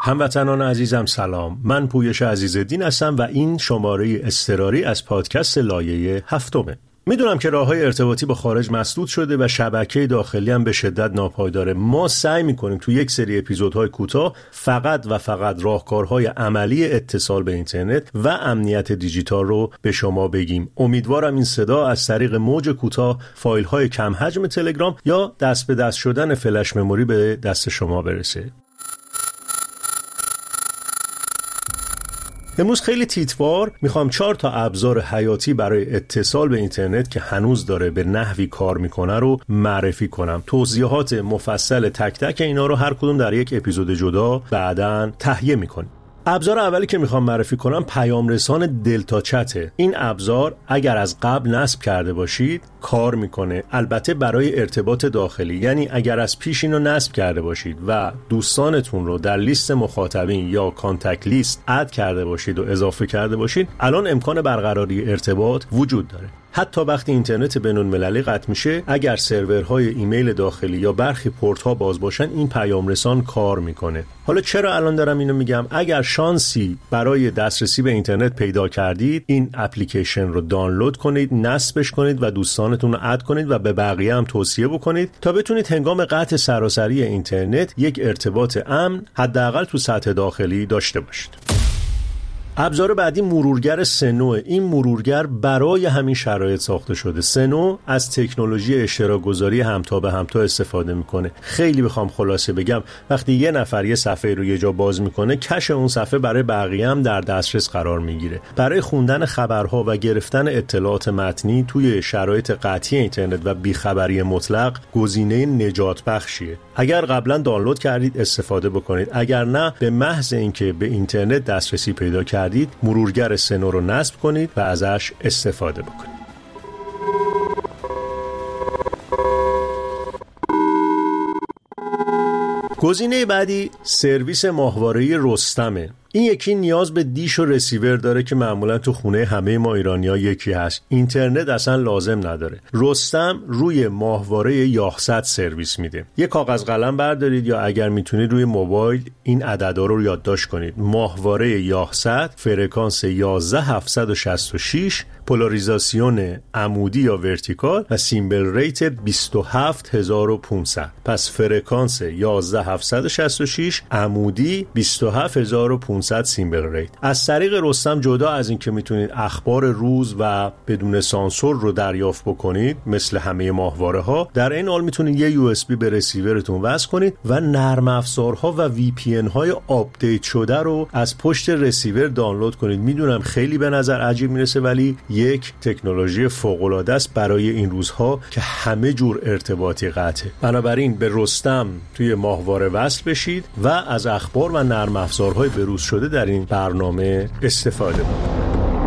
هموطنان عزیزم سلام، من پویش عزیزالدین هستم و این شماره اضطراری از پادکست لایه 7. میدونم که راه‌های ارتباطی با خارج مسدود شده و شبکه داخلی هم به شدت ناپایداره. ما سعی می‌کنیم تو یک سری اپیزودهای کوتاه فقط راهکارهای عملی اتصال به اینترنت و امنیت دیجیتال رو به شما بگیم. امیدوارم این صدا از طریق موج کوتاه، فایل‌های کم حجم تلگرام یا دست به دست شدن فلش مموری به دست شما برسه. امروز خیلی تیتوار میخوام 4 تا ابزار حیاتی برای اتصال به اینترنت که هنوز داره به نحوی کار میکنه رو معرفی کنم. توضیحات مفصل تک تک اینا رو هر کدوم در یک اپیزود جدا بعداً تهیه میکنیم. ابزار اولی که میخوام معرفی کنم پیام رسان دلتا چته. این ابزار اگر از قبل نصب کرده باشید کار میکنه، البته برای ارتباط داخلی، یعنی اگر از پیش اینو نصب کرده باشید و دوستانتون رو در لیست مخاطبین یا کانتکت لیست اد کرده باشید و اضافه کرده باشید، الان امکان برقراری ارتباط وجود داره. حتی وقتی اینترنت بین‌المللی قطع میشه، اگر سرورهای ایمیل داخلی یا برخی پورت‌ها باز باشن، این پیام رسان کار میکنه. حالا چرا الان دارم اینو میگم؟ اگر شانسی برای دسترسی به اینترنت پیدا کردید، این اپلیکیشن رو دانلود کنید، نصبش کنید و دوستانتون رو اد کنید و به بقیه هم توصیه بکنید تا بتونید هنگام قطع سراسری اینترنت یک ارتباط امن حداقل تو سطح داخلی داشته باشید. ابزار بعدی مرورگر سنو. این مرورگر برای همین شرایط ساخته شده. سنو از تکنولوژی اشتراک گذاری همتا به همتا استفاده میکنه. خیلی بخوام خلاصه بگم، وقتی یه نفر یه صفحه رو یه جا باز میکنه، کش اون صفحه برای بقیه هم در دسترس قرار میگیره. برای خوندن خبرها و گرفتن اطلاعات متنی توی شرایط قطعی اینترنت و بیخبری مطلق گزینه نجات بخشیه. اگر قبلا دانلود کردید استفاده بکنید، اگر نه به محض اینکه به اینترنت دسترسی پیدا کردید مرورگر سنو رو نصب کنید و ازش استفاده بکنید. گزینه بعدی سرویس ماهواره‌ای رستمه. این یکی نیاز به دیش و رسیور داره که معمولا تو خونه همه ما ایرانی‌ها یکی هست. اینترنت اصلا لازم نداره. رستم روی ماهواره یاهصد سرویس میده. یه کاغذ قلم بردارید یا اگر میتونید روی موبایل این عددا رو یادداشت کنید. ماهواره یاهصد، فرکانس 11766، پولاریزاسیون عمودی یا ورتیکال و سیمبل ریت 27500. پس فرکانس 11766، عمودی 27500 سیمبل ریت. از طریق رستم جدا از این که میتونید اخبار روز و بدون سانسور رو دریافت بکنید مثل همه ماهواره ها، در این حال میتونید یه USB به رسیورتون وصل کنید و نرم افزارها و VPN های آپدیت شده رو از پشت رسیور دانلود کنید. میدونم خیلی به نظر عجیب میرسه، ولی یک تکنولوژی فوق العاده است برای این روزها که همه جور ارتباطی قطعه. بنابراین به رستم توی ماهواره وصل بشید و از اخبار و نرم افزارهای بروز شده در این برنامه استفاده کنید.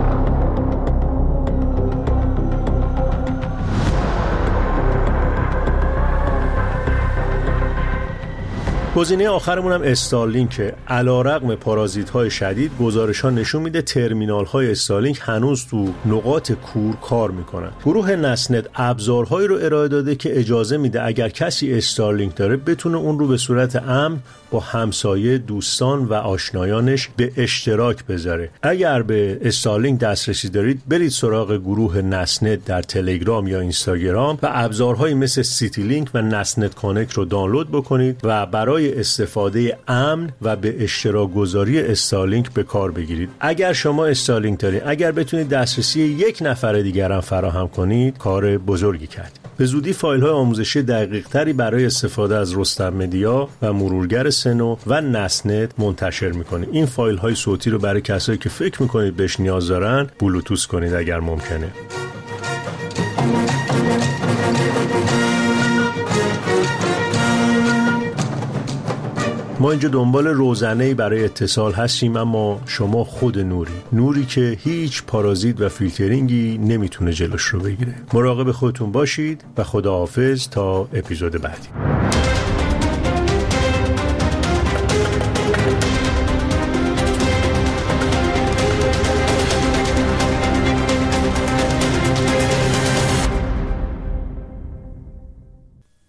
گزینه آخرمون هم استارلینک. علیرغم پارازیت‌های شدید، گزارش‌ها نشون میده ترمینال‌های استارلینک هنوز تو نقاط کور کار میکنن. گروه نسنت ابزارهایی رو ارائه داده که اجازه میده اگر کسی استارلینک داره بتونه اون رو به صورت امن با همسایه، دوستان و آشنایانش به اشتراک بذاره. اگر به استارلینک دسترسی دارید، برید سراغ گروه نسنت در تلگرام یا اینستاگرام و ابزارهایی مثل سیتی لینک و نسنت کانکت رو دانلود بکنید و برای استفاده امن و به اشتراک گذاری استارلینک به کار بگیرید. اگر شما استارلینک دارید، اگر بتونید دسترسی یک نفر دیگر هم فراهم کنید، کار بزرگی کردید. به زودی فایل‌های آموزشی دقیق‌تری برای استفاده از رستم مدیا و مرورگر سنو و نسنت منتشر می‌کنیم. این فایل‌های صوتی رو برای کسایی که فکر می‌کنید بهش نیاز دارن بلوتوث کنید اگر ممکنه. ما اینجا دنبال روزنه‌ای برای اتصال هستیم، اما شما خود نوری که هیچ پارازیت و فیلترینگی نمیتونه جلوش رو بگیره. مراقب خودتون باشید و خداحافظ تا اپیزود بعدی.